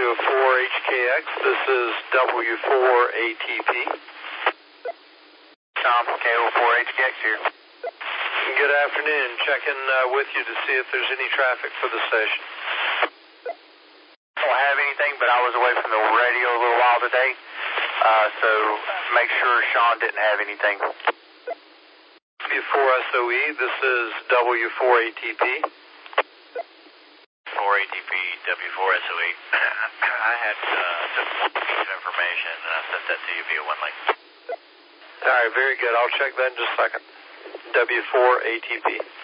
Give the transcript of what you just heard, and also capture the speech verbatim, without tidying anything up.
four H K X, this is W four A T P. Tom, K O four H K X here. Good afternoon. Checking uh, with you to see if there's any traffic for the station. Don't have anything, but I was away from the radio a little while today, uh, so make sure Sean didn't have anything. W four S O E, this is W four A T P. four A T P, W four S O E. I had uh, some piece of information, and I sent that to you via one link. All right, very good. I'll check that in just a second. W four A T P.